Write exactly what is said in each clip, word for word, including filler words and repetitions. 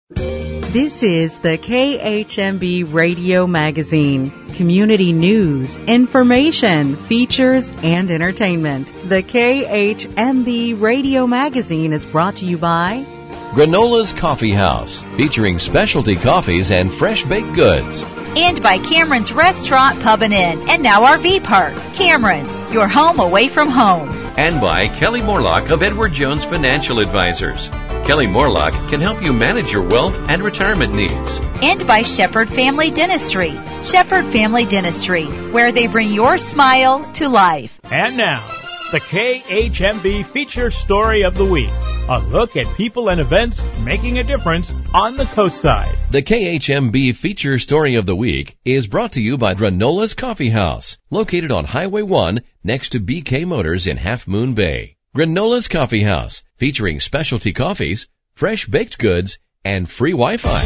This is the K H M B Radio Magazine. Community news, information, features, and entertainment. The K H M B Radio Magazine is brought to you by Granola's Coffee House, featuring specialty coffees and fresh baked goods. And by Cameron's Restaurant, Pub and Inn, and now R V Park. Cameron's, your home away from home. And by Kelly Morlock of Edward Jones Financial Advisors. Kelly Morlock can help you manage your wealth and retirement needs. And by Shepherd Family Dentistry. Shepherd Family Dentistry, where they bring your smile to life. And now, the K H M B Feature Story of the Week. A look at people and events making a difference on the coast side. The K H M B Feature Story of the Week is brought to you by Granola's Coffee House, located on Highway one next to B K Motors in Half Moon Bay. Granola's Coffee House, featuring specialty coffees, fresh baked goods, and free Wi-Fi.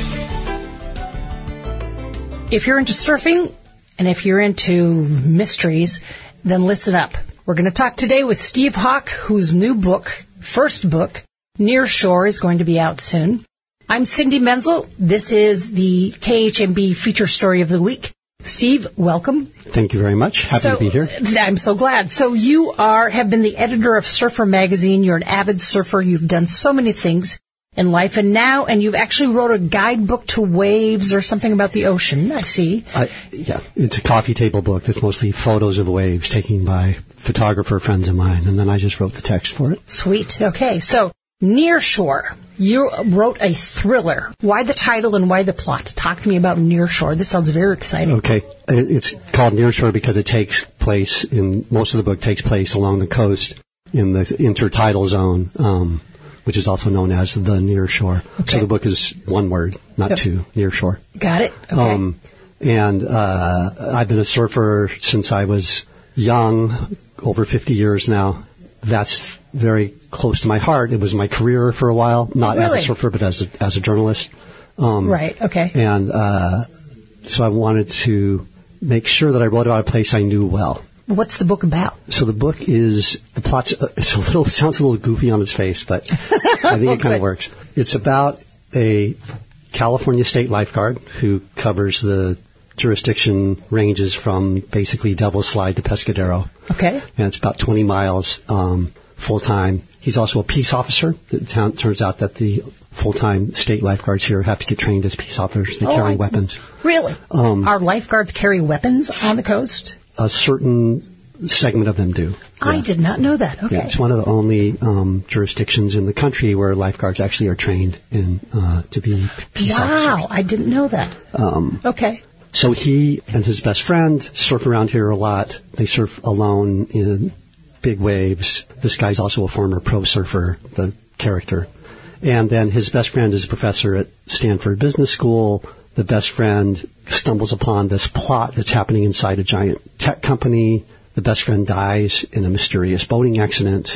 If you're into surfing and if you're into mysteries, then listen up. We're going to talk today with Steve Hawk, whose new book, first book, Near Shore, is going to be out soon. I'm Cindy Menzel. This is the K H M B Feature Story of the Week. Steve, welcome. Thank you very much. Happy so, to be here. I'm so glad. So you are have been the editor of Surfer Magazine. You're an avid surfer. You've done so many things in life, and now, and you've actually wrote a guidebook to waves or something about the ocean, I see. Uh, yeah, it's a coffee table book that's mostly photos of waves taken by photographer friends of mine, and then I just wrote the text for it. Sweet. Okay, so Near Shore. You wrote a thriller. Why the title and why the plot? Talk to me about Near Shore. This sounds very exciting. Okay. It's called Near Shore because it takes place in, most of the book takes place along the coast in the intertidal zone, um, which is also known as the Near Shore. Okay. So the book is one word, not yep. two, Near Shore. Got it. Okay. Um, and uh, I've been a surfer since I was young, over fifty years now. That's very close to my heart. It was my career for a while, not really? as a surfer, but as a, as a journalist. Um, right, okay. And uh, so I wanted to make sure that I wrote about a place I knew well. What's the book about? So the book is, the plot's, it's a little, it sounds a little goofy on its face, but I think it kind of works. It's about a California state lifeguard who covers the jurisdiction ranges from basically Devil's Slide to Pescadero. Okay. And it's about twenty miles um, full-time. He's also a peace officer. It t- turns out that the full-time state lifeguards here have to get trained as peace officers. They oh, carry I, weapons. Really? Um, Our lifeguards carry weapons on the coast? A certain segment of them do. Yeah. I did not know that. Okay. Yeah, it's one of the only um, jurisdictions in the country where lifeguards actually are trained in uh, to be peace wow, officers. Wow, I didn't know that. Um, okay. So he and his best friend surf around here a lot. They surf alone in big waves. This guy's also a former pro surfer, the character. And then his best friend is a professor at Stanford Business School. The best friend stumbles upon this plot that's happening inside a giant tech company. The best friend dies in a mysterious boating accident.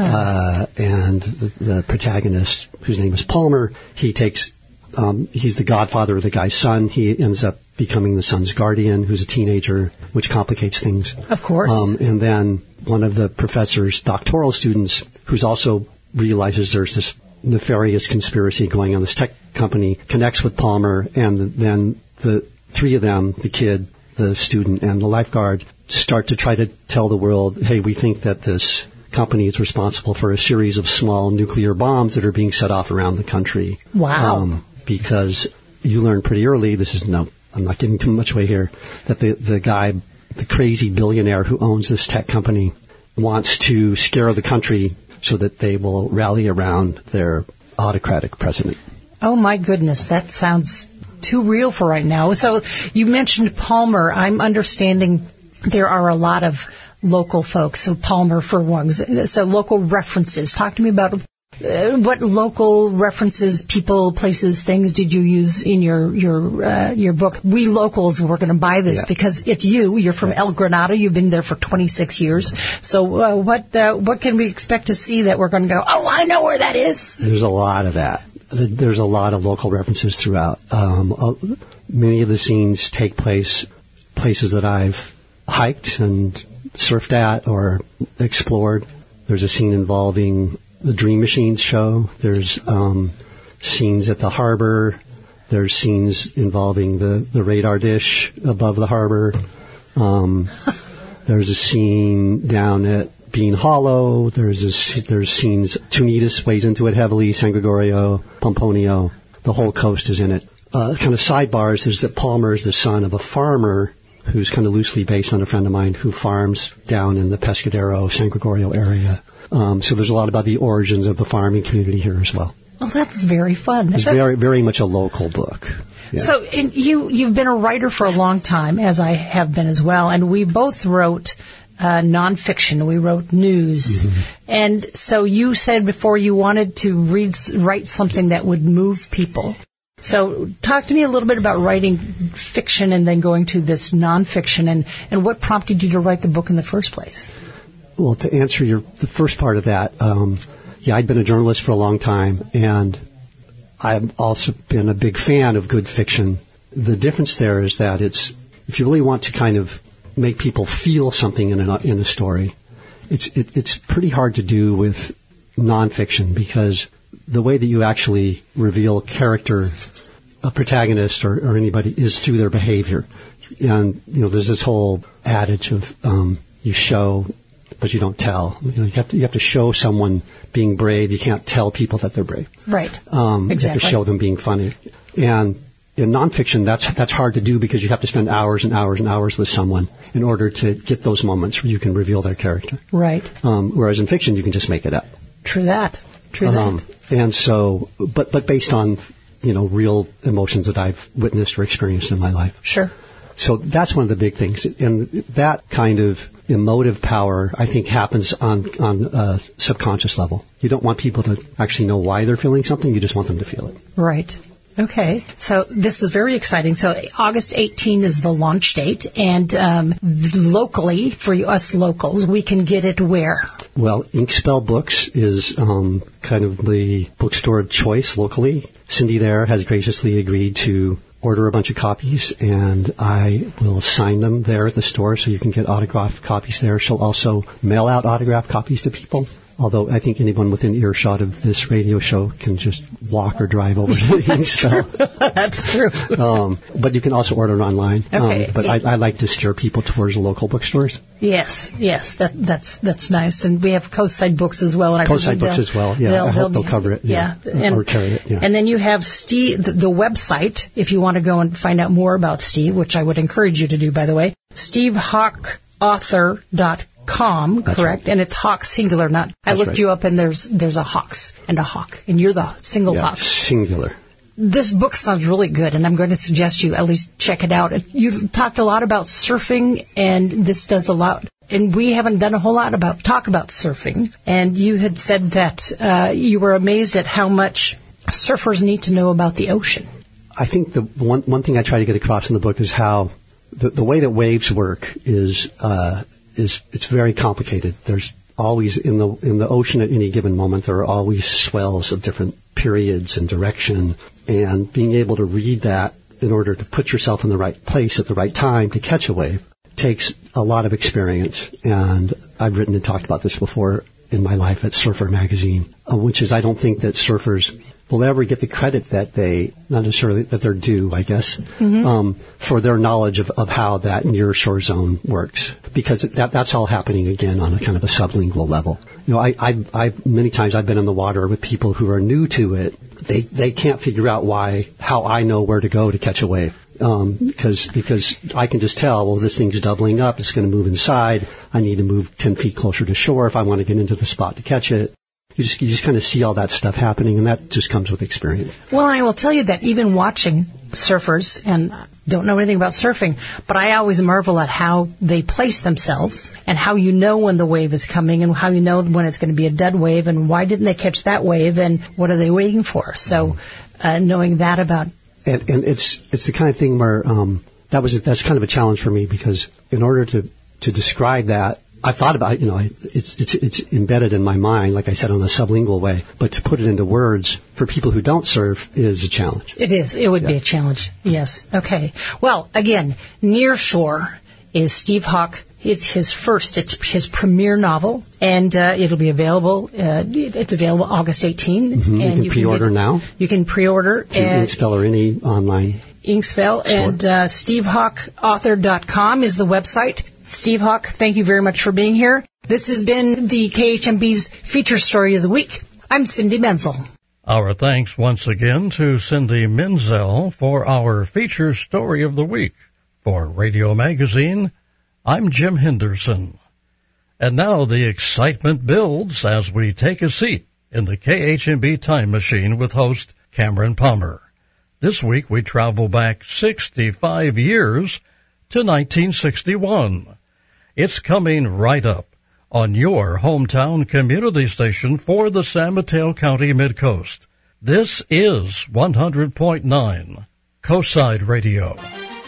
Ah. Uh, and the, the protagonist, whose name is Palmer, he takes, um, he's the godfather of the guy's son. He ends up becoming the son's guardian, who's a teenager, which complicates things. Of course. Um, and then one of the professor's doctoral students, who's also realizes there's this nefarious conspiracy going on, this tech company, connects with Palmer, and then the three of them, the kid, the student, and the lifeguard, start to try to tell the world, hey, we think that this company is responsible for a series of small nuclear bombs that are being set off around the country. Wow. Um, because you learn pretty early, this is no, I'm not giving too much away here, that the, the guy, the crazy billionaire who owns this tech company, wants to scare the country so that they will rally around their autocratic president. Oh, my goodness. That sounds too real for right now. So you mentioned Palmer. I'm understanding there are a lot of local folks. So Palmer, for one. So local references. Talk to me about uh, what local references, people, places, things did you use in your your uh, your book? We locals were going to buy this yeah. because it's you. You're from yeah. El Granada. You've been there for twenty-six years. So uh, what uh, what can we expect to see that we're going to go, oh, I know where that is? There's a lot of that. There's a lot of local references throughout. Um, uh, many of the scenes take place places that I've hiked and surfed at or explored. There's a scene involving the Dream Machines show. There's um, scenes at the harbor. There's scenes involving the, the radar dish above the harbor. Um, there's a scene down at Bean Hollow. There's a, there's scenes. Tunitas weighs into it heavily. San Gregorio, Pomponio. The whole coast is in it. Uh, kind of sidebars is that Palmer is the son of a farmer who's kind of loosely based on a friend of mine who farms down in the Pescadero, San Gregorio area. Um, so there's a lot about the origins of the farming community here as well. Well, that's very fun. It's very, very much a local book. Yeah. So and you, you've been a writer for a long time, as I have been as well, and we both wrote uh, nonfiction. We wrote news. Mm-hmm. And so you said before you wanted to read, write something that would move people. So talk to me a little bit about writing fiction and then going to this nonfiction, and, and what prompted you to write the book in the first place? Well, to answer your the first part of that, um, yeah, I'd been a journalist for a long time, and I've also been a big fan of good fiction. The difference there is that it's if you really want to kind of make people feel something in a, in a story, it's it, it's pretty hard to do with nonfiction, because the way that you actually reveal character, a protagonist or, or anybody, is through their behavior. And, you know, there's this whole adage of um, you show, but you don't tell. You know, you have to you have to show someone being brave. You can't tell people that they're brave. Right. Um, exactly. You have to show them being funny. And in nonfiction, that's that's hard to do, because you have to spend hours and hours and hours with someone in order to get those moments where you can reveal their character. Right. Um, whereas in fiction, you can just make it up. True that. True that. Um, and so, but but based on, you know, real emotions that I've witnessed or experienced in my life. Sure. So that's one of the big things, and that kind of emotive power, I think, happens on on a subconscious level. You don't want people to actually know why they're feeling something. You just want them to feel it. Right. Okay, so this is very exciting. So August eighteenth is the launch date, and um, locally, for us locals, we can get it where? Well, Inkspell Books is um, kind of the bookstore of choice locally. Cindy there has graciously agreed to order a bunch of copies, and I will sign them there at the store so you can get autographed copies there. She'll also mail out autographed copies to people. Although I think anyone within earshot of this radio show can just walk or drive over to the Inkspell. That's true. Um, but you can also order it online. Okay. Um, but I, I like to steer people towards the local bookstores. Yes, yes, that, that's that's nice. And we have Coastside Books as well. And Coastside Books as well, yeah. They'll, I hope they'll, they'll cover it. Yeah. yeah. And, or carry it, yeah. And then you have Steve, the, the website, if you want to go and find out more about Steve, which I would encourage you to do, by the way, steve hawk author dot com. Com, That's correct? right. And it's Hawk singular, not. I That's looked right. you up, and there's there's a Hawks and a Hawk, and you're the single yeah, Hawk. Singular. This book sounds really good, and I'm going to suggest you at least check it out. You talked a lot about surfing, and this does a lot. And we haven't done a whole lot about talk about surfing. And you had said that uh, you were amazed at how much surfers need to know about the ocean. I think the one one thing I try to get across in the book is how the, the way that waves work is. Uh, Is it's very complicated. There's always in the in the ocean at any given moment there are always swells of different periods and direction, and being able to read that in order to put yourself in the right place at the right time to catch a wave takes a lot of experience. And I've written and talked about this before in my life at Surfer Magazine, uh, which is I don't think that surfers will ever get the credit that they, not necessarily that they're due, I guess, mm-hmm. um, for their knowledge of, of how that near-shore zone works. Because that, that's all happening, again, on a kind of a sublingual level. You know, I, I, I, many times I've been in the water with people who are new to it. They, they can't figure out why, how I know where to go to catch a wave. Um, because, because I can just tell, well, this thing's doubling up, it's going to move inside, I need to move ten feet closer to shore if I want to get into the spot to catch it. You just, you just kind of see all that stuff happening, and that just comes with experience. Well, I will tell you that even watching surfers, and don't know anything about surfing, but I always marvel at how they place themselves and how you know when the wave is coming and how you know when it's going to be a dead wave and why didn't they catch that wave and what are they waiting for. So uh, knowing that about... And, and it's it's the kind of thing where um, that was that's kind of a challenge for me, because in order to, to describe that, I thought about, you know, it's, it's it's embedded in my mind, like I said, on a sublingual way. But to put it into words for people who don't surf is a challenge. It is. It would yeah. be a challenge. Yes. Okay. Well, again, Near Shore is steve hawk It's his first, it's his premiere novel, and uh, it'll be available, uh, it's available August eighteenth. Mm-hmm. And you can you pre-order can get, now. You can pre-order. Through Inksfell or any online. Inksfell, store. and uh, steve hawk author dot com is the website. Steve Hawk, thank you very much for being here. This has been the K H M B's Feature Story of the Week. I'm Cindy Menzel. Our thanks once again to Cindy Menzel for our Feature Story of the Week. For Radio Magazine, I'm Jim Henderson. And now the excitement builds as we take a seat in the K H M B Time Machine with host Cameron Palmer. This week we travel back sixty-five years to nineteen sixty-one. It's coming right up on your hometown community station for the San Mateo County Mid-Coast. This is one hundred point nine Coastside Radio.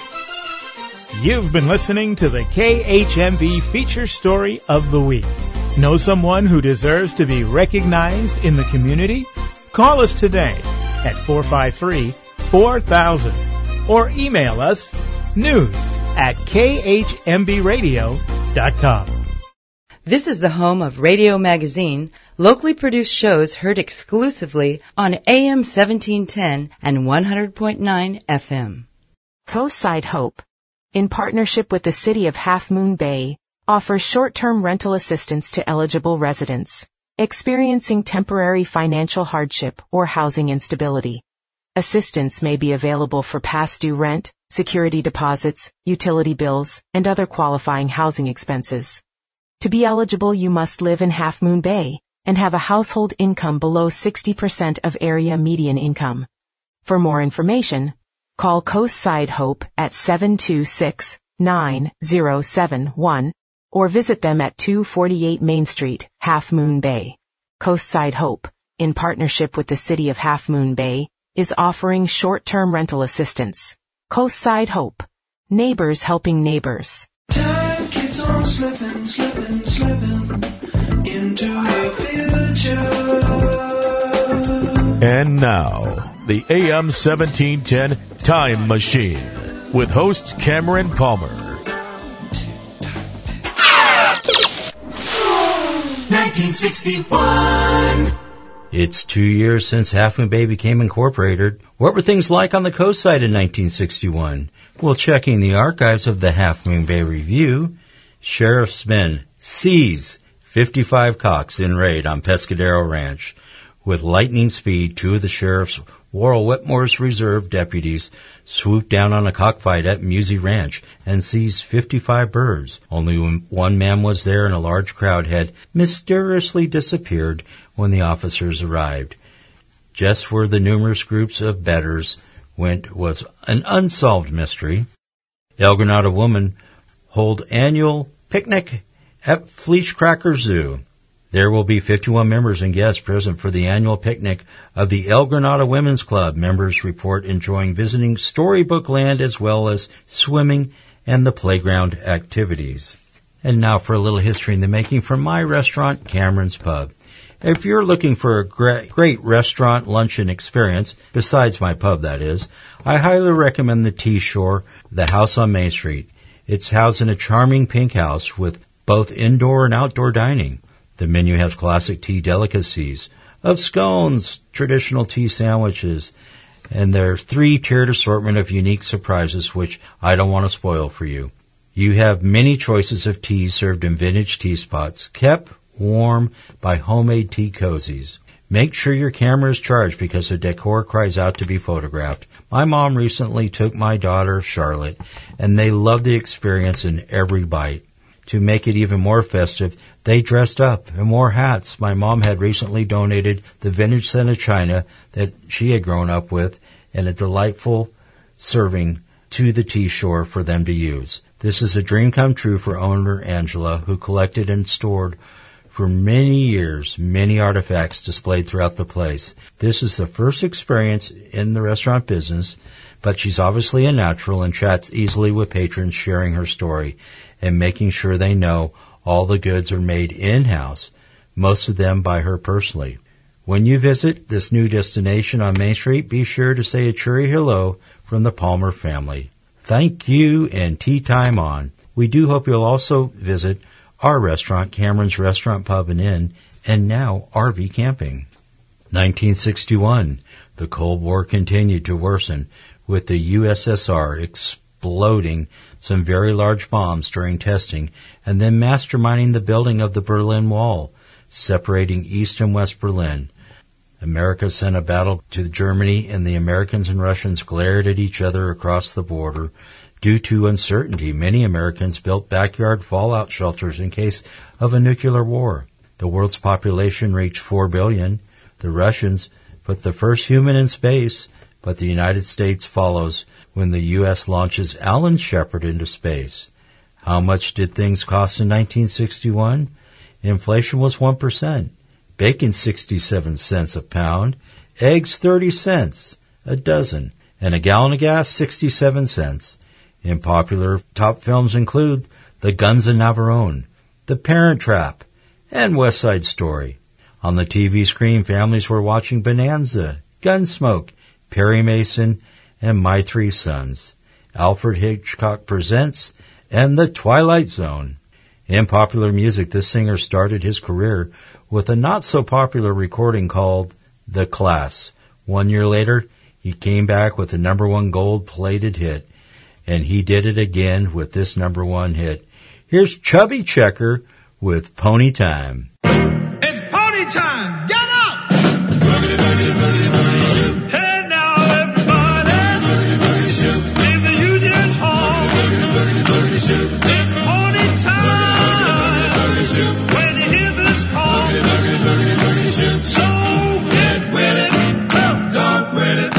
You've been listening to the K H M B Feature Story of the Week. Know someone who deserves to be recognized in the community? Call us today at four five three, four thousand or email us news at k h m b radio dot com. This is the home of Radio Magazine, locally produced shows heard exclusively on A M seventeen ten and one hundred point nine F M. Coastside Hope, in partnership with the City of Half Moon Bay, offers short-term rental assistance to eligible residents experiencing temporary financial hardship or housing instability. Assistance may be available for past due rent, security deposits, utility bills, and other qualifying housing expenses. To be eligible, you must live in Half Moon Bay and have a household income below sixty percent of area median income. For more information, call Coastside Hope at seven two six, nine zero seven one or visit them at two forty-eight Main Street, Half Moon Bay. Coastside Hope, in partnership with the City of Half Moon Bay, is offering short-term rental assistance. Coastside Hope. Neighbors helping neighbors. Time keeps on slipping, slipping, slipping into the future. And now, the A M seventeen ten Time Machine with host Cameron Palmer. nineteen sixty-one. It's two years since Half Moon Bay became incorporated. What were things like on the coast side in nineteen sixty-one? Well, checking the archives of the Half Moon Bay Review, Sheriff's men seize fifty-five cocks in raid on Pescadero Ranch. With lightning speed, two of the sheriff's Worrell Whitmore's reserve deputies swooped down on a cockfight at Musey Ranch and seized fifty-five birds. Only one man was there, and a large crowd had mysteriously disappeared when the officers arrived. Just where the numerous groups of bettors went was an unsolved mystery. El Granada women hold annual picnic at Fleece Cracker Zoo. There will be fifty-one members and guests present for the annual picnic of the El Granada Women's Club. Members report enjoying visiting Storybook Land as well as swimming and the playground activities. And now for a little history in the making from my restaurant, Cameron's Pub. If you're looking for a great, great restaurant luncheon experience, besides my pub that is, I highly recommend the Tea Shore, the house on Main Street. It's housed in a charming pink house with both indoor and outdoor dining. The menu has classic tea delicacies of scones, traditional tea sandwiches, and their three-tiered assortment of unique surprises, which I don't want to spoil for you. You have many choices of teas served in vintage tea spots, kept warm by homemade tea cozies. Make sure your camera is charged because the decor cries out to be photographed. My mom recently took my daughter, Charlotte, and they loved the experience in every bite. To make it even more festive, they dressed up and wore hats. My mom had recently donated the vintage set of china that she had grown up with and a delightful serving to the Tea Shore for them to use. This is a dream come true for owner Angela, who collected and stored for many years many artifacts displayed throughout the place. This is the first experience in the restaurant business, but she's obviously a natural and chats easily with patrons, sharing her story and making sure they know all the goods are made in-house, most of them by her personally. When you visit this new destination on Main Street, be sure to say a cheery hello from the Palmer family. Thank you, and tea time on. We do hope you'll also visit our restaurant, Cameron's Restaurant, Pub and Inn, and now R V Camping. nineteen sixty-one, the Cold War continued to worsen, with the U S S R exploding some very large bombs during testing and then masterminding the building of the Berlin Wall, separating East and West Berlin. America sent a battle to Germany, and the Americans and Russians glared at each other across the border. Due to uncertainty, many Americans built backyard fallout shelters in case of a nuclear war. The world's population reached four billion. The Russians put the first human in space, but the United States follows when the U S launches Alan Shepard into space. How much did things cost in nineteen sixty-one? Inflation was one percent. Bacon sixty-seven cents a pound. Eggs thirty cents a dozen. And a gallon of gas sixty-seven cents. In popular top films include The Guns of Navarone, The Parent Trap, and West Side Story. On the T V screen, families were watching Bonanza, Gunsmoke, Perry Mason, and My Three Sons, Alfred Hitchcock Presents, and The Twilight Zone. In popular music, this singer started his career with a not-so-popular recording called The Class. One year later, he came back with a number one gold-plated hit, and he did it again with this number one hit. Here's Chubby Checker with Pony Time. It's pony time! Get up! Boogity, boogity, boogity, boogity, shoot. Hey now, everybody! Boogity, boogity, shoot. Leave the Union Hall. Boogity, boogity, boogity, shoot. It's pony time! Boogity, boogity, boogity, shoot. When you hear this call. Boogity, boogity, boogity, boogity, shoot. So get with it. Don't quit it.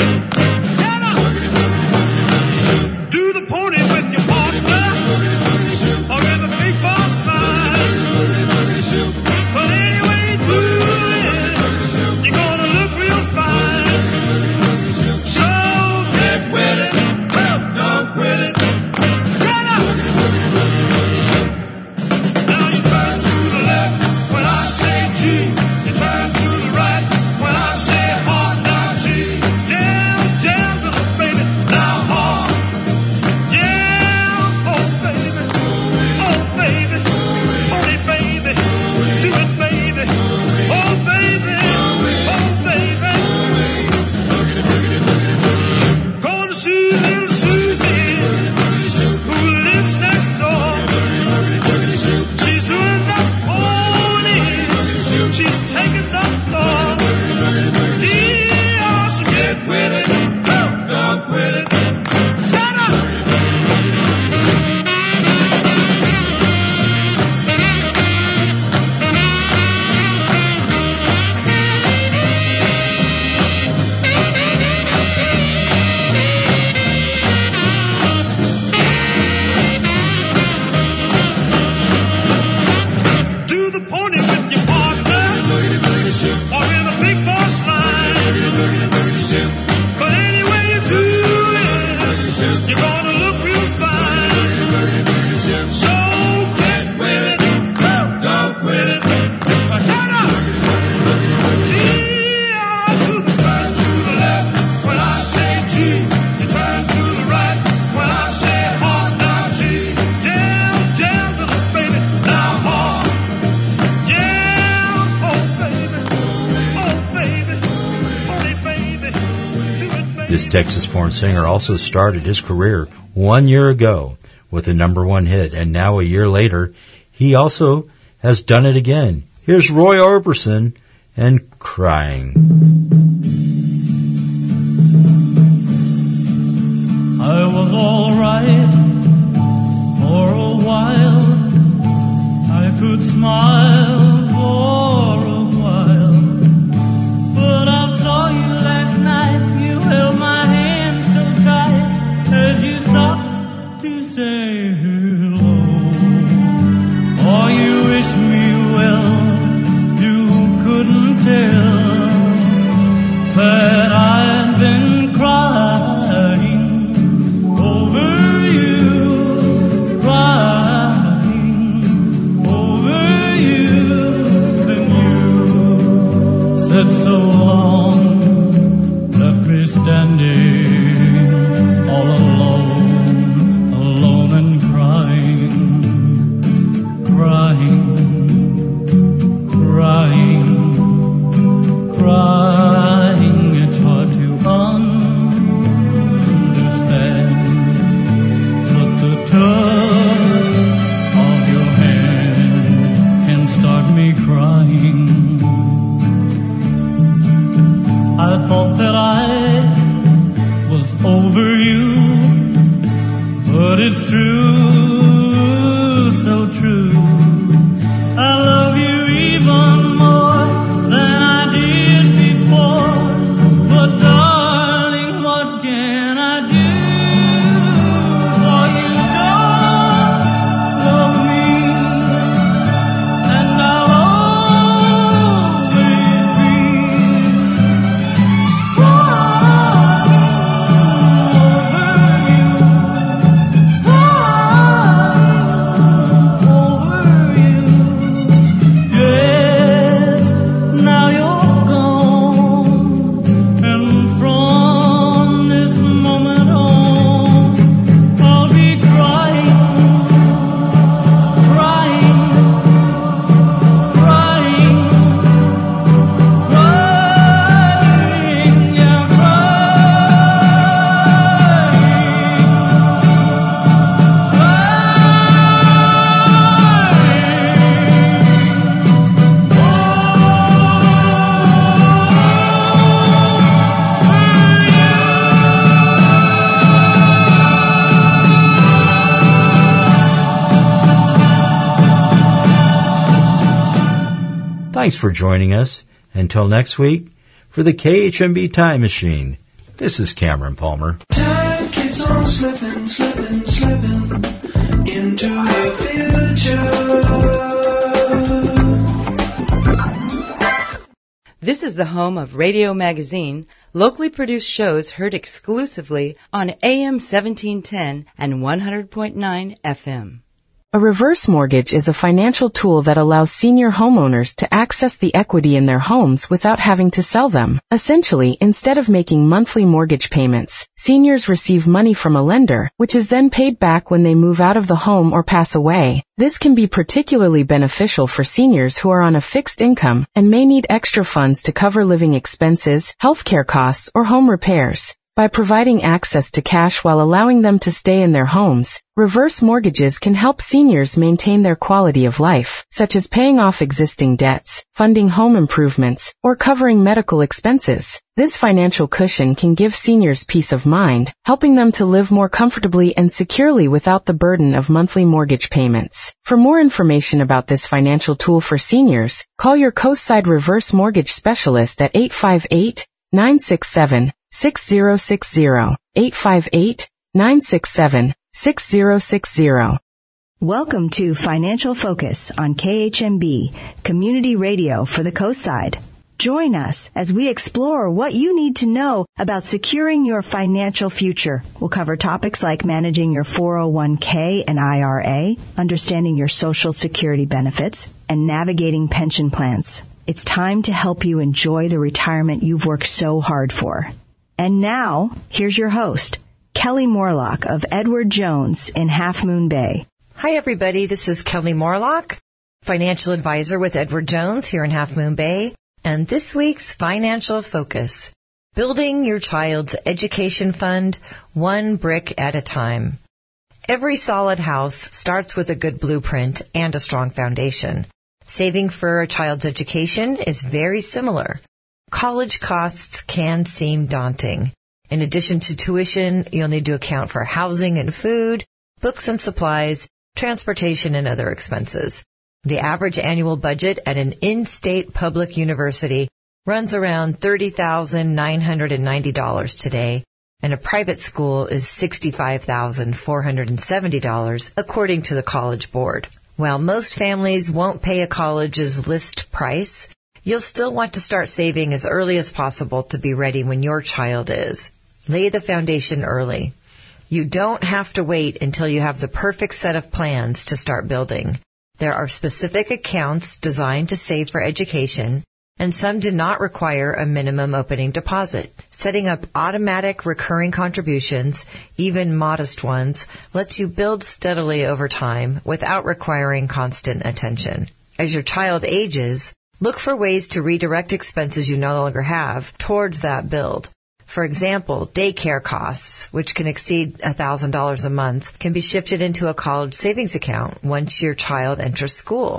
Get up! Boogity, boogity, boogity, boogity, shoot. Do the pony with your partner. Boogity, boogity, shoot. Or in the big boss line. Boogity, boogity, boogity, shoot. But anyway you do it, you're gonna look real fine. So get with it, don't quit it. Get up! Now you turn to the left when I say G. You turn to the right when I say hard. Now G. Jam, jam, little baby. Now hard. Yeah, oh baby, oh baby, pony baby, do it baby, oh baby, oh baby. Go to see little Susie, who lives next door. She's doing the pony, she's taking the floor. Yeah, so get with it, don't quit it. Get up! Do the pony with your partner, or in a big boss line. But anyway you do it, you're gonna look real fine. So get with it, don't quit it. Get up! Yeah, turn to the left when I say G. You turn to the right when I say hard. Now G. Jam, jam, little baby. Now hard. Yeah, oh baby, oh baby, pony baby, do it baby. This Texas-born singer also started his career one year ago with a number one hit, and now a year later, he also has done it again. Here's Roy Orbison and Crying. I was all right for a while. I could smile for a while. But I saw you last night. You held my hand so tight as you stopped to say hello. Oh, you wish me well. You couldn't tell that I'd been crying over you, crying over you. over you. But it's true, so true. I love you even more than I did before. But darling, what can I do? For you don't love me, and I'll always be over you. Yes, now you're gone, and from this moment on, I'll be crying, crying, crying, crying, yeah, Thanks for joining us. Until next week, for the K H M B Time Machine, this is Cameron Palmer. Time keeps on slipping, slipping, slipping into the future. This is the home of Radio Magazine, locally produced shows heard exclusively on A M seventeen ten and one hundred point nine F M. A reverse mortgage is a financial tool that allows senior homeowners to access the equity in their homes without having to sell them. Essentially, instead of making monthly mortgage payments, seniors receive money from a lender, which is then paid back when they move out of the home or pass away. This can be particularly beneficial for seniors who are on a fixed income and may need extra funds to cover living expenses, healthcare costs, or home repairs. By providing access to cash while allowing them to stay in their homes, reverse mortgages can help seniors maintain their quality of life, such as paying off existing debts, funding home improvements, or covering medical expenses. This financial cushion can give seniors peace of mind, helping them to live more comfortably and securely without the burden of monthly mortgage payments. For more information about this financial tool for seniors, call your Coastside Reverse Mortgage Specialist at eight five eight, nine six seven, six zero six zero, eight five eight, nine six seven, six zero six zero. Welcome to Financial Focus on K H M B, community radio for the Coastside. Join us as we explore what you need to know about securing your financial future. We'll cover topics like managing your four oh one k and I R A, understanding your Social Security benefits, and navigating pension plans. It's time to help you enjoy the retirement you've worked so hard for. And now, here's your host, Kelly Morlock of Edward Jones in Half Moon Bay. Hi, everybody. This is Kelly Morlock, financial advisor with Edward Jones here in Half Moon Bay. And this week's Financial Focus, building your child's education fund one brick at a time. Every solid house starts with a good blueprint and a strong foundation. Saving for a child's education is very similar. College costs can seem daunting. In addition to tuition, you'll need to account for housing and food, books and supplies, transportation, and other expenses. The average annual budget at an in-state public university runs around thirty thousand nine hundred ninety dollars today, and a private school is sixty-five thousand four hundred seventy dollars, according to the College Board. While most families won't pay a college's list price, you'll still want to start saving as early as possible to be ready when your child is. Lay the foundation early. You don't have to wait until you have the perfect set of plans to start building. There are specific accounts designed to save for education, and some do not require a minimum opening deposit. Setting up automatic recurring contributions, even modest ones, lets you build steadily over time without requiring constant attention. As your child ages, look for ways to redirect expenses you no longer have towards that build. For example, daycare costs, which can exceed one thousand dollars a month, can be shifted into a college savings account once your child enters school.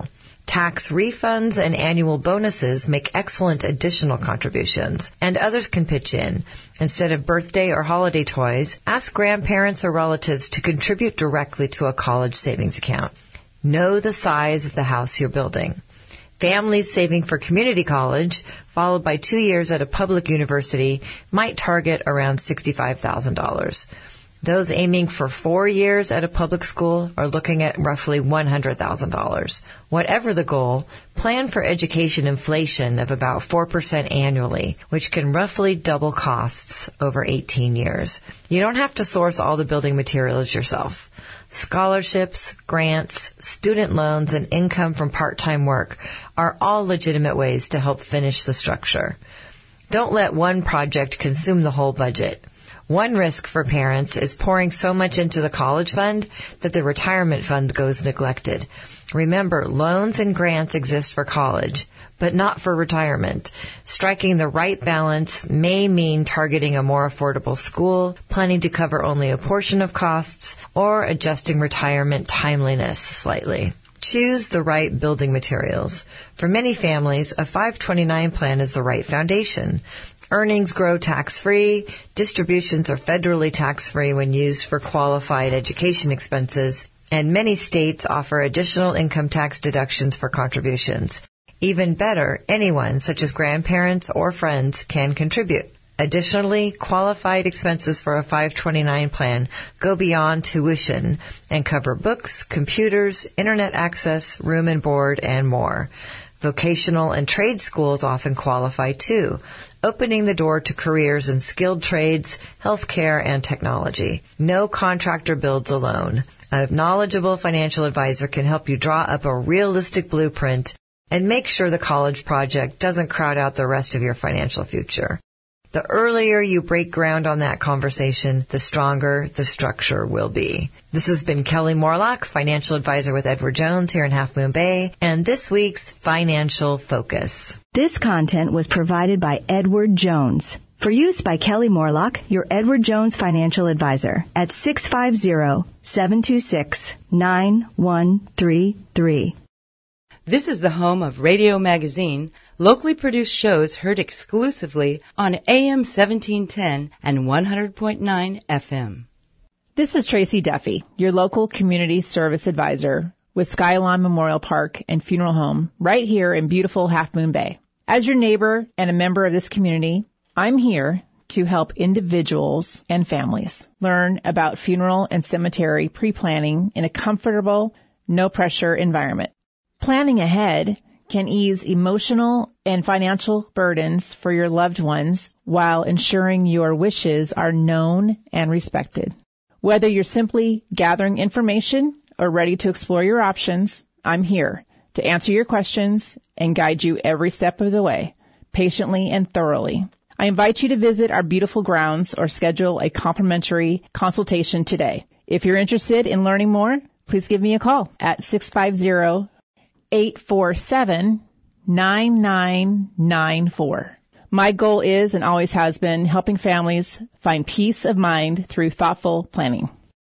Tax refunds and annual bonuses make excellent additional contributions, and others can pitch in. Instead of birthday or holiday toys, ask grandparents or relatives to contribute directly to a college savings account. Know the size of the house you're building. Families saving for community college, followed by two years at a public university, might target around sixty-five thousand dollars. Those aiming for four years at a public school are looking at roughly one hundred thousand dollars. Whatever the goal, plan for education inflation of about four percent annually, which can roughly double costs over eighteen years. You don't have to source all the building materials yourself. Scholarships, grants, student loans, and income from part-time work are all legitimate ways to help finish the structure. Don't let one project consume the whole budget. One risk for parents is pouring so much into the college fund that the retirement fund goes neglected. Remember, loans and grants exist for college, but not for retirement. Striking the right balance may mean targeting a more affordable school, planning to cover only a portion of costs, or adjusting retirement timeliness slightly. Choose the right building materials. For many families, a five twenty-nine plan is the right foundation. Earnings grow tax-free. Distributions are federally tax-free when used for qualified education expenses, and many states offer additional income tax deductions for contributions. Even better, anyone, such as grandparents or friends, can contribute. Additionally, qualified expenses for a five twenty-nine plan go beyond tuition and cover books, computers, internet access, room and board, and more. Vocational and trade schools often qualify too, opening the door to careers in skilled trades, healthcare, and technology. No contractor builds alone. A knowledgeable financial advisor can help you draw up a realistic blueprint and make sure the college project doesn't crowd out the rest of your financial future. The earlier you break ground on that conversation, the stronger the structure will be. This has been Kelly Morlock, financial advisor with Edward Jones here in Half Moon Bay, and this week's Financial Focus. This content was provided by Edward Jones. For use by Kelly Morlock, your Edward Jones financial advisor, at six five zero, seven two six, nine one three three. This is the home of Radio Magazine, locally produced shows heard exclusively on A M seventeen ten and one hundred point nine F M. This is Tracy Duffy, your local community service advisor with Skylawn Memorial Park and Funeral Home right here in beautiful Half Moon Bay. As your neighbor and a member of this community, I'm here to help individuals and families learn about funeral and cemetery pre-planning in a comfortable, no-pressure environment. Planning ahead can ease emotional and financial burdens for your loved ones while ensuring your wishes are known and respected. Whether you're simply gathering information or ready to explore your options, I'm here to answer your questions and guide you every step of the way, patiently and thoroughly. I invite you to visit our beautiful grounds or schedule a complimentary consultation today. If you're interested in learning more, please give me a call at six five zero, eight four seven, nine nine nine four. My goal is and always has been helping families find peace of mind through thoughtful planning.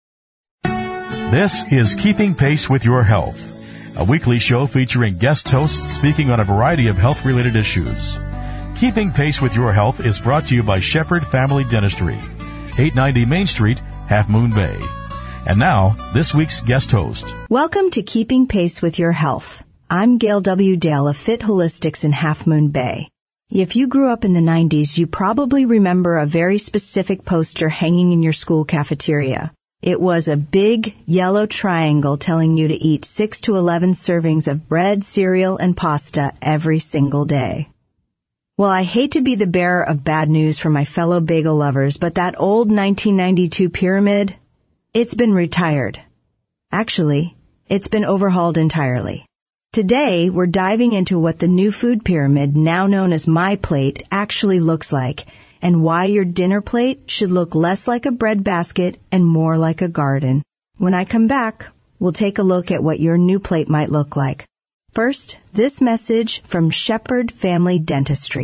This is Keeping Pace with Your Health, a weekly show featuring guest hosts speaking on a variety of health-related issues. Keeping Pace with Your Health is brought to you by Shepherd Family Dentistry, eight ninety Main Street, Half Moon Bay. And now, this week's guest host. Welcome to Keeping Pace with Your Health. I'm Gail W. Dale of Fit Holistics in Half Moon Bay. If you grew up in the nineties, you probably remember a very specific poster hanging in your school cafeteria. It was a big yellow triangle telling you to eat six to eleven servings of bread, cereal, and pasta every single day. Well, I hate to be the bearer of bad news for my fellow bagel lovers, but that old nineteen ninety-two pyramid, it's been retired. Actually, it's been overhauled entirely. Today, we're diving into what the new food pyramid, now known as My Plate, actually looks like, and why your dinner plate should look less like a bread basket and more like a garden. When I come back, we'll take a look at what your new plate might look like. First, this message from Shepherd Family Dentistry.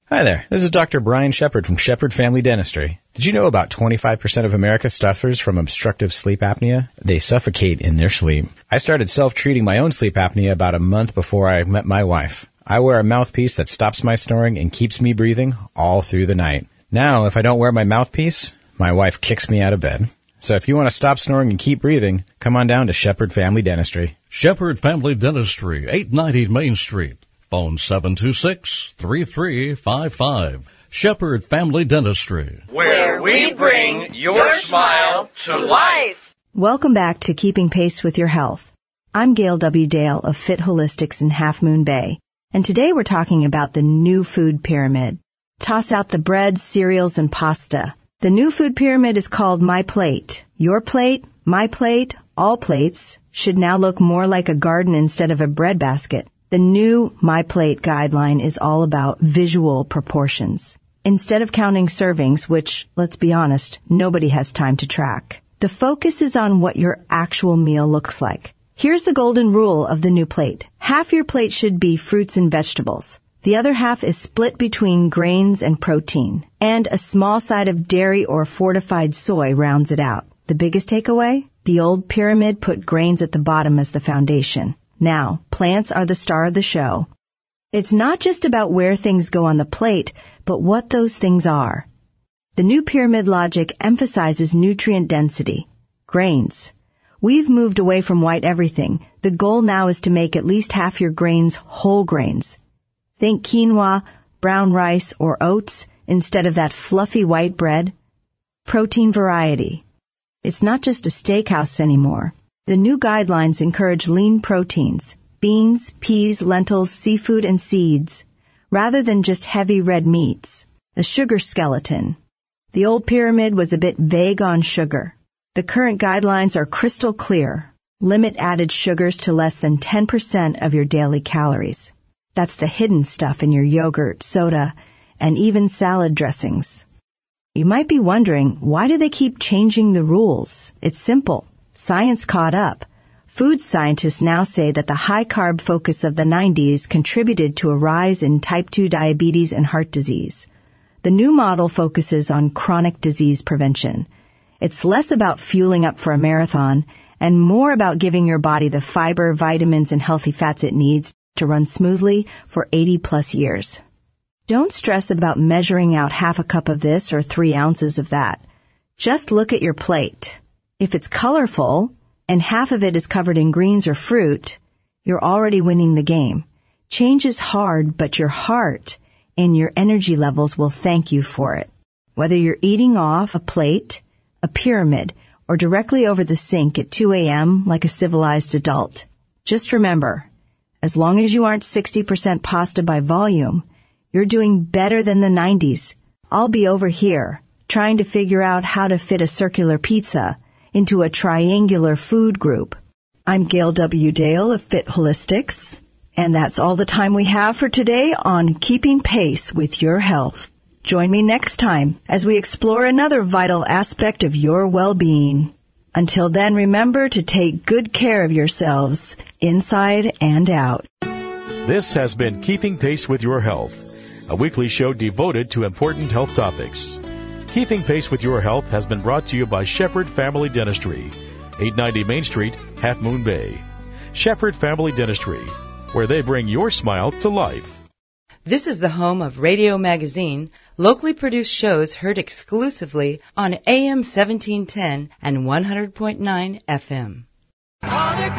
Hi there, this is Doctor Brian Shepard from Shepard Family Dentistry. Did you know about twenty-five percent of America suffers from obstructive sleep apnea? They suffocate in their sleep. I started self-treating my own sleep apnea about a month before I met my wife. I wear a mouthpiece that stops my snoring and keeps me breathing all through the night. Now, if I don't wear my mouthpiece, my wife kicks me out of bed. So if you want to stop snoring and keep breathing, come on down to Shepard Family Dentistry. Shepard Family Dentistry, eight ninety Main Street. Phone seven two six, three three five five. Shepard Family Dentistry. Where we bring your smile to life. Welcome back to Keeping Pace with Your Health. I'm Gail W. Dale of Fit Holistics in Half Moon Bay, and today we're talking about the new food pyramid. Toss out the breads, cereals, and pasta. The new food pyramid is called My Plate. Your plate, my plate, all plates should now look more like a garden instead of a breadbasket. The new My Plate guideline is all about visual proportions. Instead of counting servings, which, let's be honest, nobody has time to track, the focus is on what your actual meal looks like. Here's the golden rule of the new plate. Half your plate should be fruits and vegetables. The other half is split between grains and protein, and a small side of dairy or fortified soy rounds it out. The biggest takeaway? The old pyramid put grains at the bottom as the foundation. Now, plants are the star of the show. It's not just about where things go on the plate, but what those things are. The new pyramid logic emphasizes nutrient density. Grains. We've moved away from white everything. The goal now is to make at least half your grains whole grains. Think quinoa, brown rice, or oats instead of that fluffy white bread. Protein variety. It's not just a steakhouse anymore. The new guidelines encourage lean proteins, beans, peas, lentils, seafood, and seeds, rather than just heavy red meats. The sugar skeleton. The old pyramid was a bit vague on sugar. The current guidelines are crystal clear. Limit added sugars to less than ten percent of your daily calories. That's the hidden stuff in your yogurt, soda, and even salad dressings. You might be wondering, why do they keep changing the rules? It's simple. Science caught up. Food scientists now say that the high-carb focus of the nineties contributed to a rise in type two diabetes and heart disease. The new model focuses on chronic disease prevention. It's less about fueling up for a marathon and more about giving your body the fiber, vitamins, and healthy fats it needs to run smoothly for eighty plus years. Don't stress about measuring out half a cup of this or three ounces of that. Just look at your plate. If it's colorful and half of it is covered in greens or fruit, you're already winning the game. Change is hard, but your heart and your energy levels will thank you for it. Whether you're eating off a plate, a pyramid, or directly over the sink at two a.m. like a civilized adult, just remember, as long as you aren't sixty percent pasta by volume, you're doing better than the nineties. I'll be over here trying to figure out how to fit a circular pizza into a triangular food group. I'm Gail W. Dale of Fit Holistics, and that's all the time we have for today on Keeping Pace with Your Health. Join me next time as we explore another vital aspect of your well-being. Until then, remember to take good care of yourselves, inside and out. This has been Keeping Pace with Your Health, a weekly show devoted to important health topics. Keeping Pace with Your Health has been brought to you by Shepard Family Dentistry, eight ninety Main Street, Half Moon Bay. Shepard Family Dentistry, where they bring your smile to life. This is the home of Radio Magazine, locally produced shows heard exclusively on A M seventeen ten and one hundred point nine F M. On the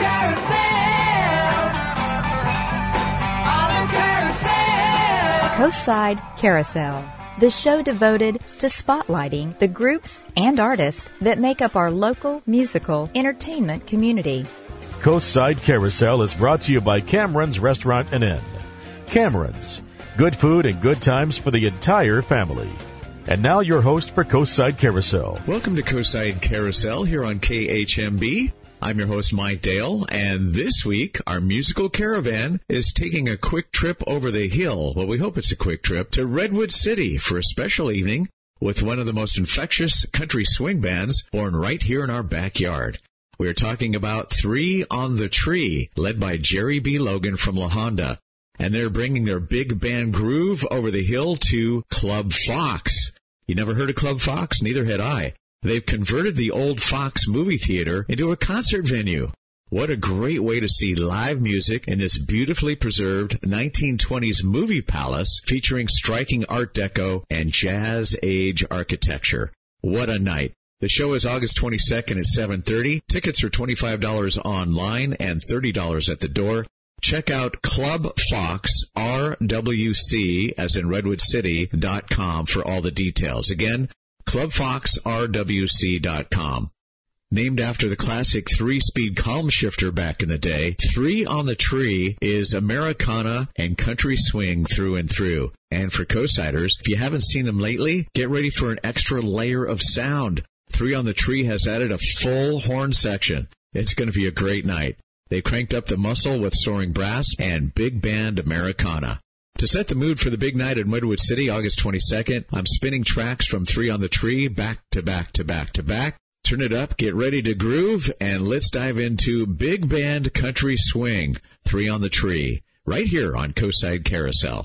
carousel, on the carousel. Coastside Carousel, the show devoted to spotlighting the groups and artists that make up our local musical entertainment community. Coastside Carousel is brought to you by Cameron's Restaurant and Inn. Cameron's, good food and good times for the entire family. And now your host for Coastside Carousel. Welcome to Coastside Carousel here on K H M B. I'm your host, Mike Dale, and this week our musical caravan is taking a quick trip over the hill. Well, we hope it's a quick trip to Redwood City for a special evening with one of the most infectious country swing bands born right here in our backyard. We're talking about Three on the Tree, led by Jerry B. Logan from La Honda. and they're bringing their big band groove over the hill to Club Fox. You never heard of Club Fox? Neither had I. They've converted the old Fox movie theater into a concert venue. What a great way to see live music in this beautifully preserved nineteen twenties movie palace featuring striking Art Deco and Jazz Age architecture. What a night. The show is August twenty-second at seven thirty. Tickets are twenty-five dollars online and thirty dollars at the door. Check out Club Fox, R W C, as in Redwood City, dot com for all the details. Again, Club Fox, R W C dot com. Named after the classic three-speed column shifter back in the day, Three on the Tree is Americana and country swing through and through. And for Coastsiders, if you haven't seen them lately, get ready for an extra layer of sound. Three on the Tree has added a full horn section. It's going to be a great night. They cranked up the muscle with soaring brass and big band Americana. To set the mood for the big night in Redwood City, August twenty-second, I'm spinning tracks from Three on the Tree back to back to back to back. Turn it up, get ready to groove, and let's dive into big band country swing, Three on the Tree, right here on Coastside Carousel.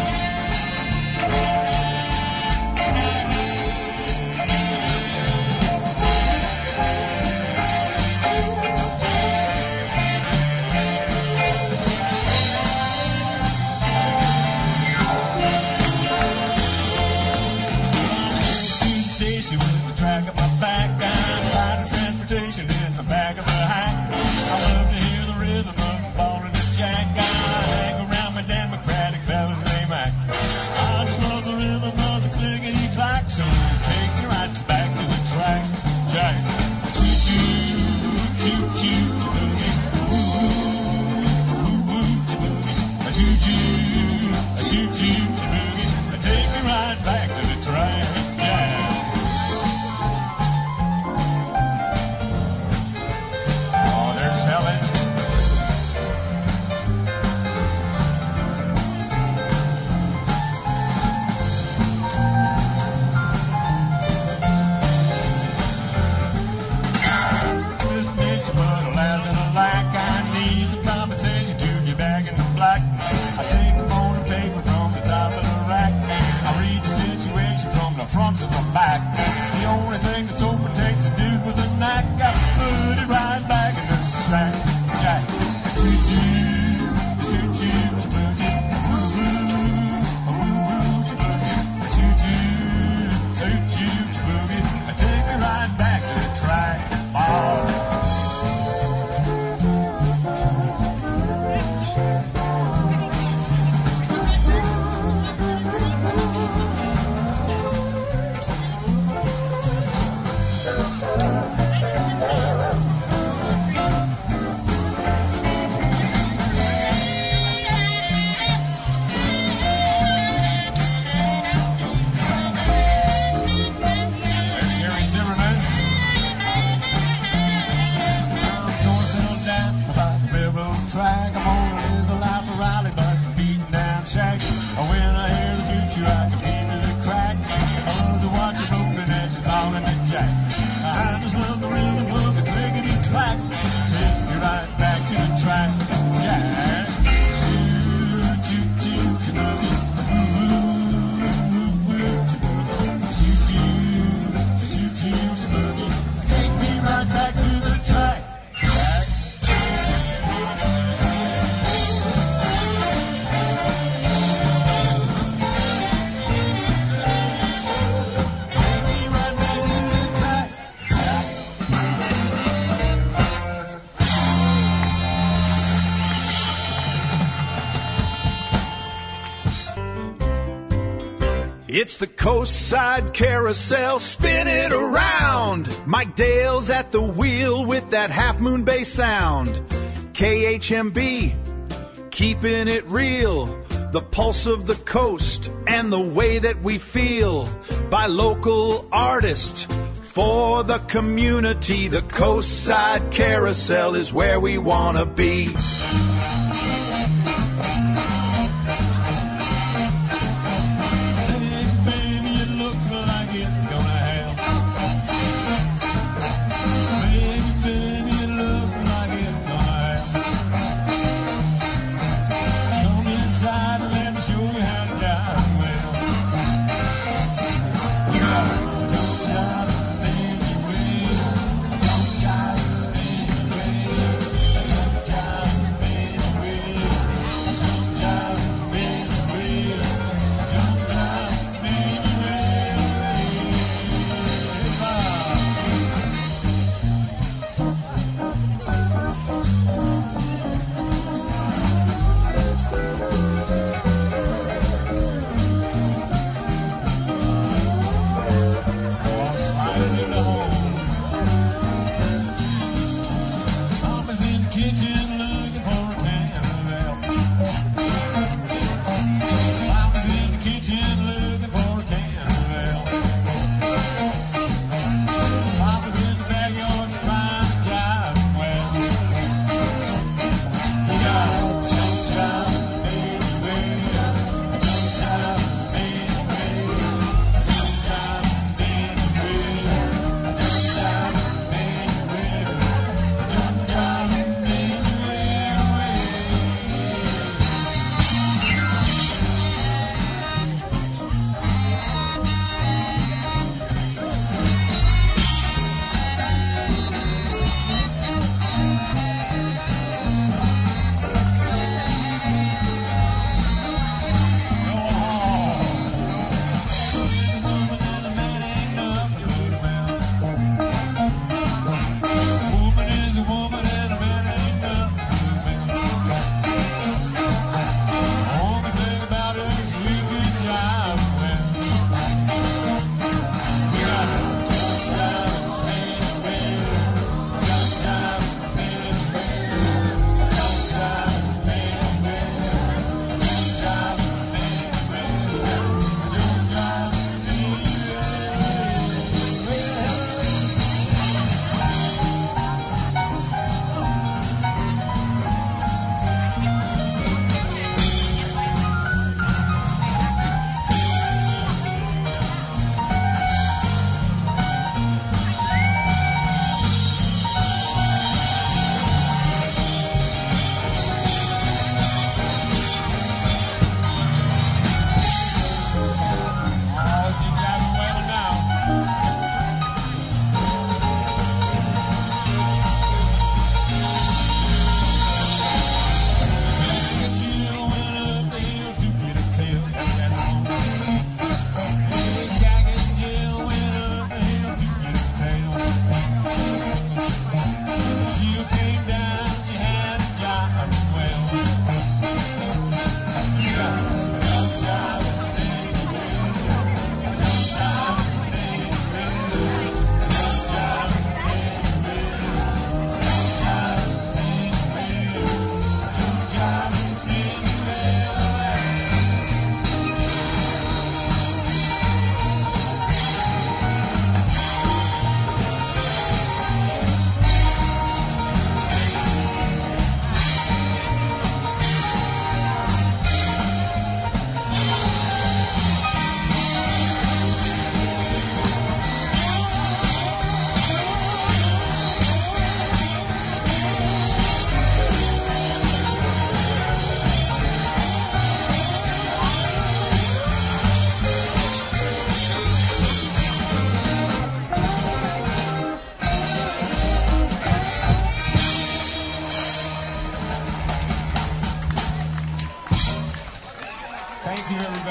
It's the Coastside Carousel, spin it around. Mike Dale's at the wheel with that Half Moon Bay sound. K H M B, keeping it real. The pulse of the coast and the way that we feel. By local artists, for the community. The Coastside Carousel is where we want to be.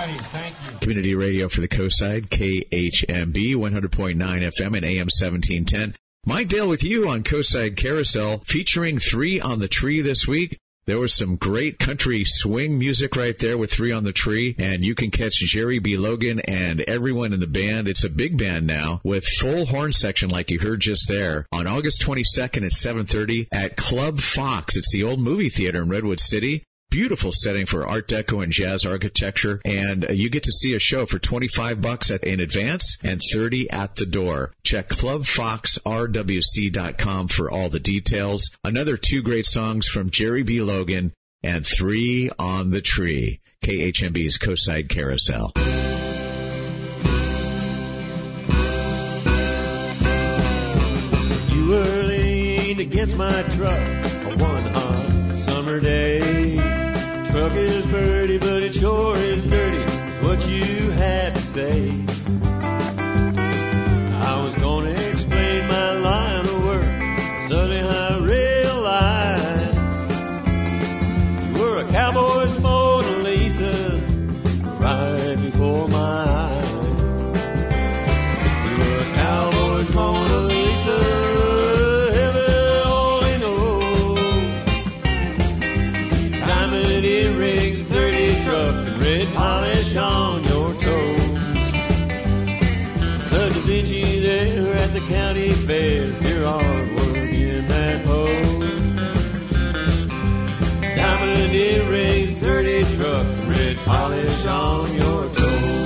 everybody. Thank you. Community radio for the Coast Side, K H M B, one hundred point nine F M and A M seventeen ten. Mike Dale with you on Coast Side Carousel, featuring Three on the Tree this week. There was some great country swing music right there with Three on the Tree, and you can catch Jerry B. Logan and everyone in the band. It's a big band now with full horn section like you heard just there on August twenty-second at seven thirty at Club Fox. It's the old movie theater in Redwood City. Beautiful setting for Art Deco and jazz architecture, and uh, you get to see a show for twenty-five bucks at, in advance and thirty at the door. Check club fox r w c dot com for all the details. Another two great songs from Jerry B. Logan and Three on the Tree. K H M B's Coastside Carousel. You were leaned against my truck on one hot summer day. Truck is pretty, but it sure is dirty, is what you had to say. I was gonna explain my line of work, suddenly I realized you were a cowboy's Mona Lisa right before my eyes. You were a cowboy's Mona Lisa. Earrings, dirty truck, and red polish on your toes. The Da Vinci there at the county fair, your hard work in that pose. Diamond earrings, dirty truck, and red polish on your toes.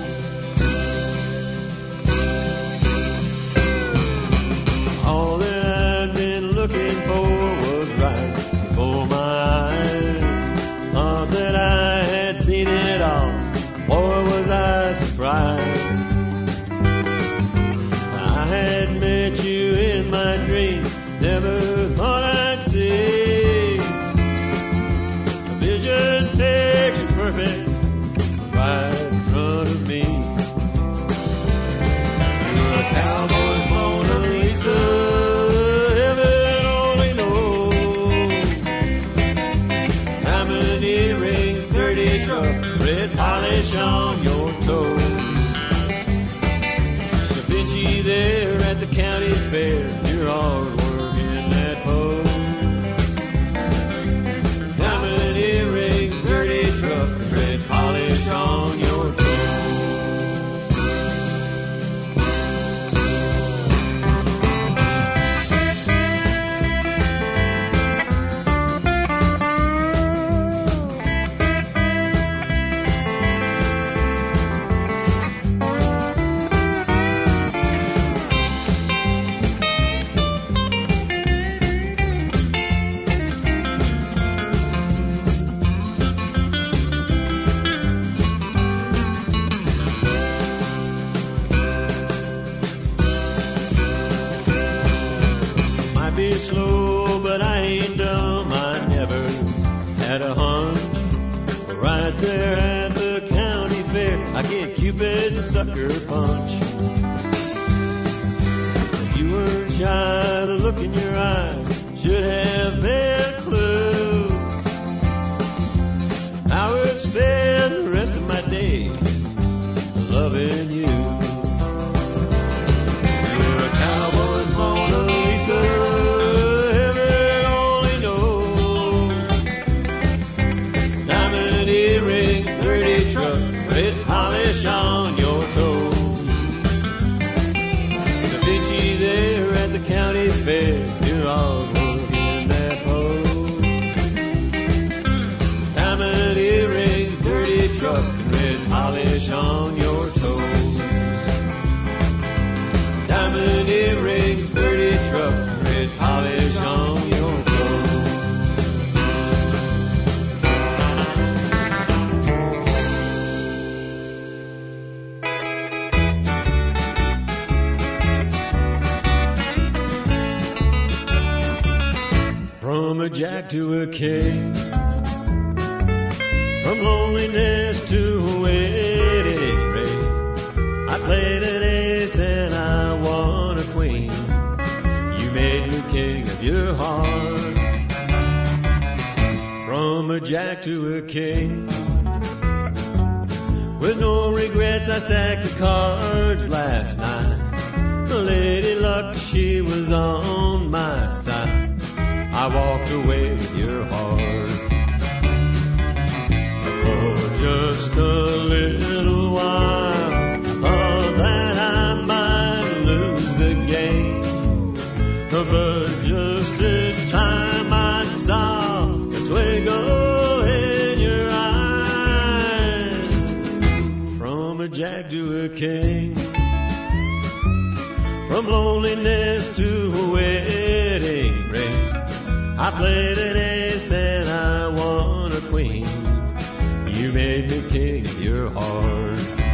All that I'd been looking for was right before my eyes. Thought that I had seen it all, boy was I surprised. I had met you in my dreams, never thought I'd see a vision picture perfect right in front of me. You're a cowboy's Mona Lisa. Red polish on your toes. Da Vinci there at the county fair, your hard work in that pose. Diamond earrings, dirty truck, red polish on your toes. Had a hunch, right there at the county fair, I get Cupid's sucker punch. You weren't shy, the look in your eyes should have been a clue. I would spend the rest of my days loving you. You're a cowboy's Mona Lisa. Red polish on your toes. Da Vinci there at the county fair, you're all work in that pose. Diamond earrings, dirty truck, and red polish on your toes. Diamond earrings, dirty truck, and red polish on your toes. From a jack to a king, from loneliness to a wedding ring, I played an ace and I won a queen. You made me king of your heart. From a jack to a king, With no regrets, I stacked the cards last night. Lady Luck, she was on my side. I walked away with your heart. For just a little while, oh, that I might lose the game. But just in time I saw the twinkle in your eyes. From a jack to a king, from loneliness to a wedding ring, I played an ace and I won a queen. You made me king of your heart.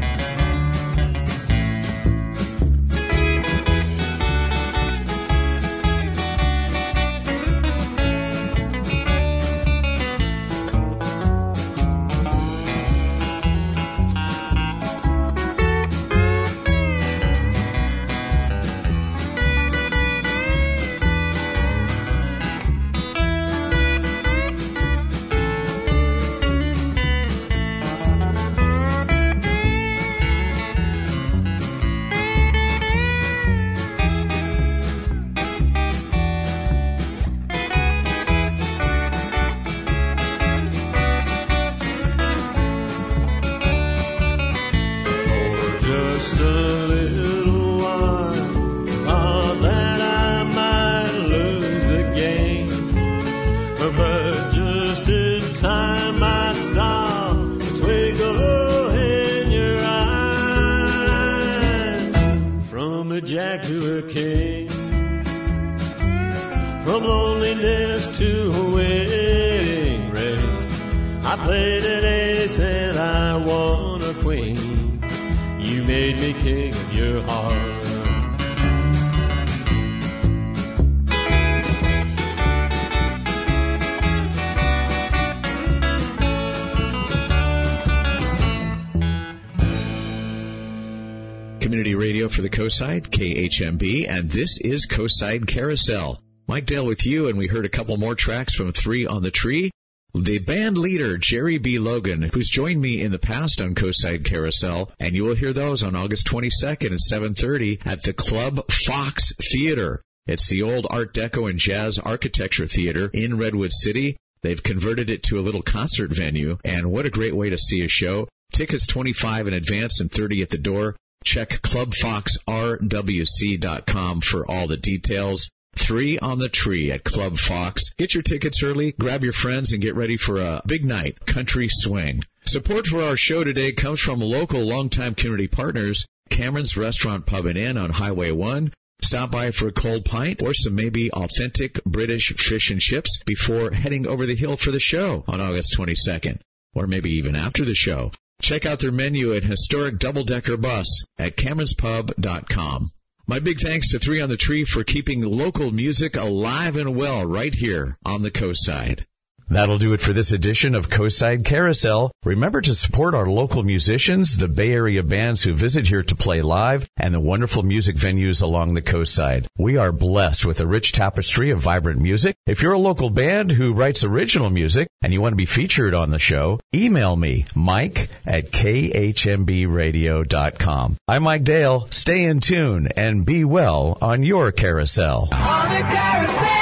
Community radio for the Coastside, K H M B, and this is Coastside Carousel. Mike Dale with you, and we heard a couple more tracks from Three on the Tree. The band leader, Jerry B. Logan, who's joined me in the past on Coastside Carousel, and you will hear those on August twenty-second at seven thirty at the Club Fox Theater. It's the old Art Deco and Jazz Architecture Theater in Redwood City. They've converted it to a little concert venue, and what a great way to see a show. Tickets twenty-five in advance and thirty at the door. Check club fox r w c dot com for all the details. Three on the Tree at Club Fox. Get your tickets early, grab your friends, and get ready for a big night, country swing. Support for our show today comes from local longtime community partners, Cameron's Restaurant, Pub and Inn on Highway one. Stop by for a cold pint or some maybe authentic British fish and chips before heading over the hill for the show on August twenty-second, or maybe even after the show. Check out their menu at historic double-decker bus at camerons pub dot com. My big thanks to Three on the Tree for keeping local music alive and well right here on the Coastside. That'll do it for this edition of Coastside Carousel. Remember to support our local musicians, the Bay Area bands who visit here to play live, and the wonderful music venues along the coastside. We are blessed with a rich tapestry of vibrant music. If you're a local band who writes original music and you want to be featured on the show, email me, Mike at k h m b radio dot com. I'm Mike Dale. Stay in tune and be well on your carousel. On the carousel.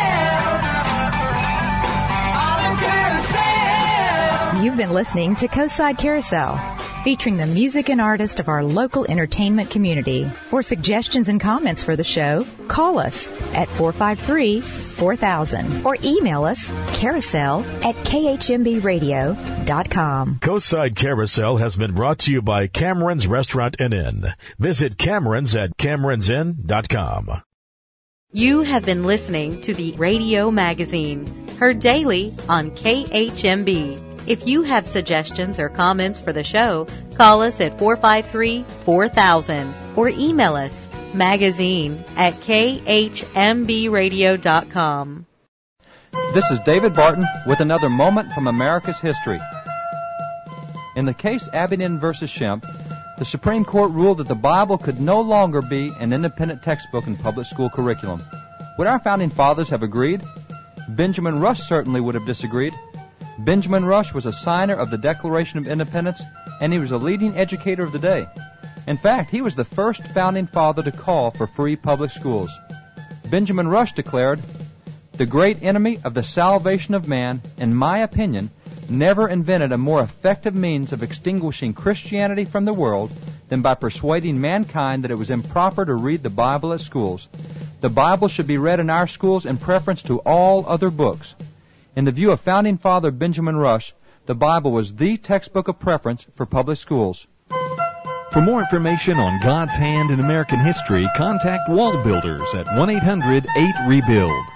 You've been listening to Coastside Carousel, featuring the music and artists of our local entertainment community. For suggestions and comments for the show, call us at four five three, four thousand or email us carousel at k h m b radio dot com. Coastside Carousel has been brought to you by Cameron's Restaurant and Inn. Visit Cameron's at camerons inn dot com. You have been listening to the Radio Magazine, heard daily on K H M B. If you have suggestions or comments for the show, call us at four five three, four thousand or email us magazine at k h m b radio dot com. This is David Barton with another moment from America's history. In the case Abingdon versus Shemp, the Supreme Court ruled that the Bible could no longer be an independent textbook in public school curriculum. Would our founding fathers have agreed? Benjamin Rush certainly would have disagreed. Benjamin Rush was a signer of the Declaration of Independence and he was a leading educator of the day. In fact, he was the first founding father to call for free public schools. Benjamin Rush declared, "The great enemy of the salvation of man, in my opinion, never invented a more effective means of extinguishing Christianity from the world than by persuading mankind that it was improper to read the Bible at schools. The Bible should be read in our schools in preference to all other books." In the view of founding father Benjamin Rush, the Bible was the textbook of preference for public schools. For more information on God's hand in American history, contact Wall Builders at one eight hundred eight rebuild.